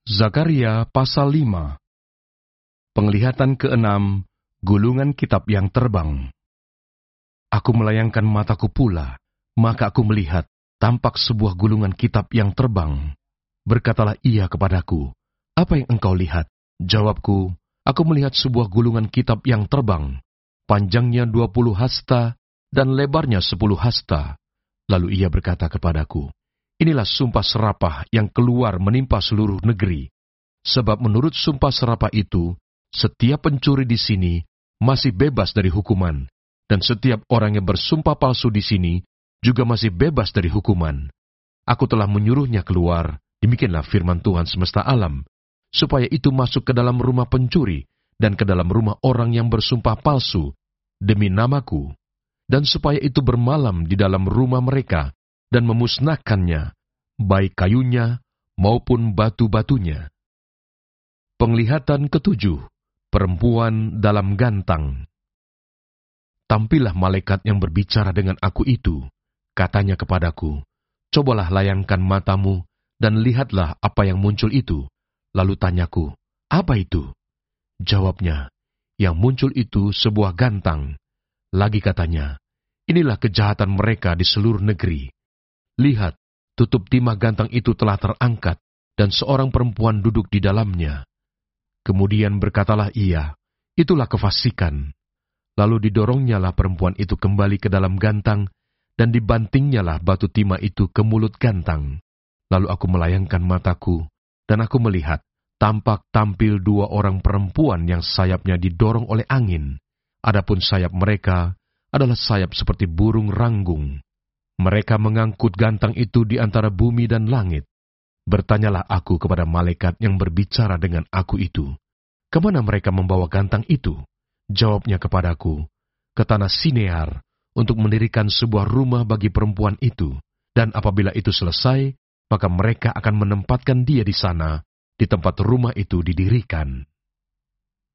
Zakaria pasal 5. Penglihatan ke-6, gulungan kitab yang terbang. Aku melayangkan mataku pula, maka aku melihat tampak sebuah gulungan kitab yang terbang. Berkatalah ia kepadaku, "Apa yang engkau lihat?" Jawabku, "Aku melihat sebuah gulungan kitab yang terbang, panjangnya 20 hasta dan lebarnya 10 hasta." Lalu ia berkata kepadaku, "Inilah sumpah serapah yang keluar menimpa seluruh negeri. Sebab menurut sumpah serapah itu, setiap pencuri di sini masih bebas dari hukuman, dan setiap orang yang bersumpah palsu di sini juga masih bebas dari hukuman. Aku telah menyuruhnya keluar, demikianlah firman Tuhan semesta alam, supaya itu masuk ke dalam rumah pencuri dan ke dalam rumah orang yang bersumpah palsu demi namaku, dan supaya itu bermalam di dalam rumah mereka dan memusnahkannya, baik kayunya maupun batu-batunya." Penglihatan ke-7, perempuan dalam gantang. Tampillah malaikat yang berbicara dengan aku itu. Katanya kepadaku, "Cobalah layangkan matamu dan lihatlah apa yang muncul itu." Lalu tanyaku, "Apa itu?" Jawabnya, "Yang muncul itu sebuah gantang." Lagi katanya, "Inilah kejahatan mereka di seluruh negeri. Lihat, tutup timah gantang itu telah terangkat, dan seorang perempuan duduk di dalamnya." Kemudian berkatalah ia, "Itulah kefasikan." Lalu didoronnyalah perempuan itu kembali ke dalam gantang, dan dibantingnyalah batu timah itu ke mulut gantang. Lalu aku melayangkan mataku, dan aku melihat, tampak tampil 2 orang perempuan yang sayapnya didorong oleh angin. Adapun sayap mereka adalah sayap seperti burung ranggung. Mereka mengangkut gantang itu di antara bumi dan langit. Bertanyalah aku kepada malaikat yang berbicara dengan aku itu, "Kemana mereka membawa gantang itu?" Jawabnya kepadaku, "Ke tanah Sinear, untuk mendirikan sebuah rumah bagi perempuan itu. Dan apabila itu selesai, maka mereka akan menempatkan dia di sana, di tempat rumah itu didirikan."